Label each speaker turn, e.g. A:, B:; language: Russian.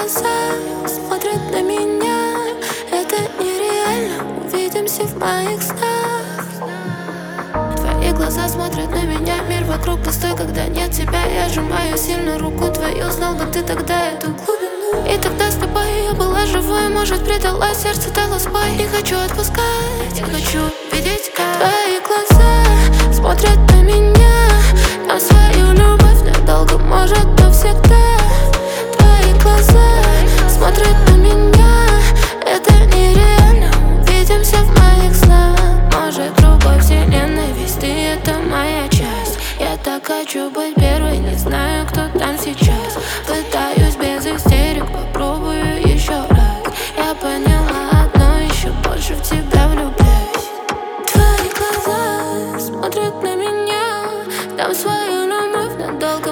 A: глаза смотрят на меня. Это нереально, увидимся в моих снах. Твои глаза смотрят на меня, мир вокруг пустой, когда нет тебя. Я сжимаю сильно руку твою, знал бы ты тогда эту глубину. И тогда с тобой я была живой, может, предала, сердце дало сбой. Не хочу отпускать, я хочу видеть, как твои глаза смотрят на меня, на свою любовь надолго, может, навсегда. Твои глаза смотрят на меня, это нереально, увидимся в моих снах. Может, другой вселенной вести, это моя часть. Я так хочу быть первой, не знаю, кто там сейчас. Пытаюсь без истерик, попробую еще раз. Я поняла одно, еще больше в тебя влюбляюсь. Твои глаза смотрят на меня, там свою любовь надолго,